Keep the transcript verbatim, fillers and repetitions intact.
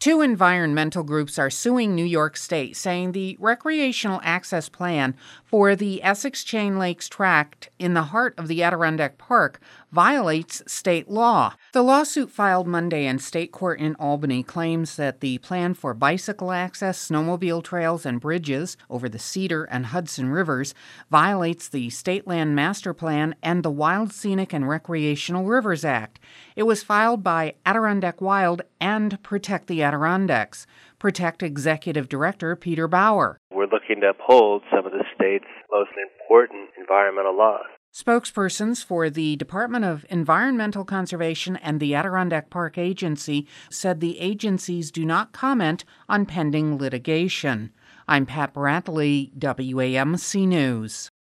Two environmental groups are suing New York State, saying the recreational access plan for the Essex Chain Lakes tract in the heart of the Adirondack Park violates state law. The lawsuit filed Monday in state court in Albany claims that the plan for bicycle access, snowmobile trails, and bridges over the Cedar and Hudson Rivers violates the State Land Master Plan and the Wild, Scenic, and Recreational Rivers Act. It was filed by Adirondack Wild and Protect the Adirondacks. Protect Executive Director Peter Bauer. We're looking to uphold some of the state's most important environmental laws. Spokespersons for the Department of Environmental Conservation and the Adirondack Park Agency said the agencies do not comment on pending litigation. I'm Pat Bradley, W A M C News.